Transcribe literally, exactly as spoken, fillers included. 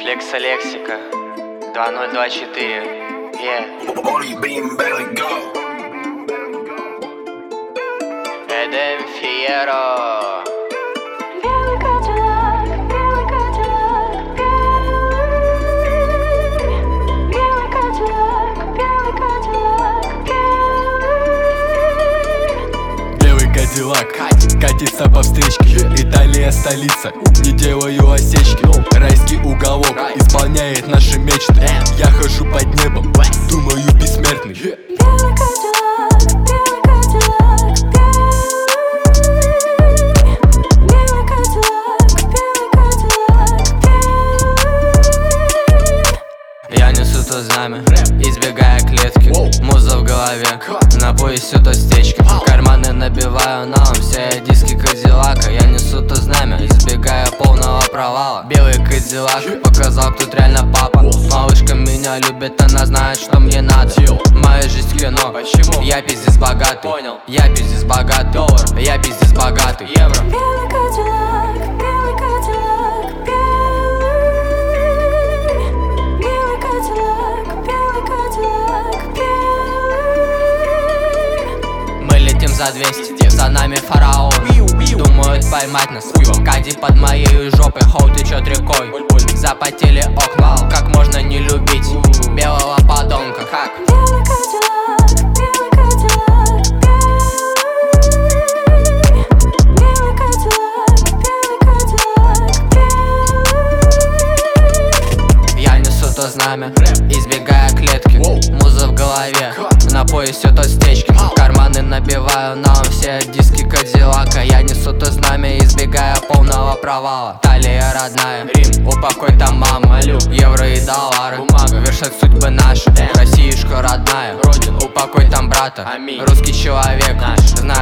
Лекса Лексика два ноль два четыре. Yeah. Эдем Фиеро. Белый Кадиллак, белый Кадиллак, белый, белый Кадиллак, белый Кадиллак, белый. Белый Кадиллак катится по встречке. Италия столица, не делаю осечки. Райский уголок исполняет наши мечты. Я хожу под небом, думаю бессмертный. Белый Кадиллак, белый Кадиллак, белый, белый Кадиллак, белый Кадиллак, белый. Я несу то знамя, избегая клетки. Муза в голове, на поясе то стечки. Карманы набиваю налом, все диски Кадиллака. Я несу то знамя, избегая полного провала. Белый Кадиллак показал, кто реально папа. Малышка меня любит, она знает, что мне надо. Моя жизнь кино, почему? Я пиздец богатый, понял? Я пиздец богатый, доллар, я пиздец богатый, евро. Белый Кадиллак, белый Кадиллак, белый, белый Кадиллак, белый Кадиллак, белый. Мы летим за двести, за нами фараон. Думают поймать нас, Кади под моей жопой, хоу течет рекой. Запотели окна, как можно не любить белого подонка, как? Белый Кадиллак, белый Кадиллак, белый, белый Кадиллак, белый Кадиллак, белый. Я несу то знамя, избегая клетки. Муза в голове, на поясе то стечки. Карманы набиваю налом, все диски Кадиллака. Я несу то знамя, избегая полного провала. Талия родная, Рим, упокой там маму. Евро и доллары, бумага, вершат судьбы наши. Россиюшка родная, родина, упокой там брата. Русский человек, знает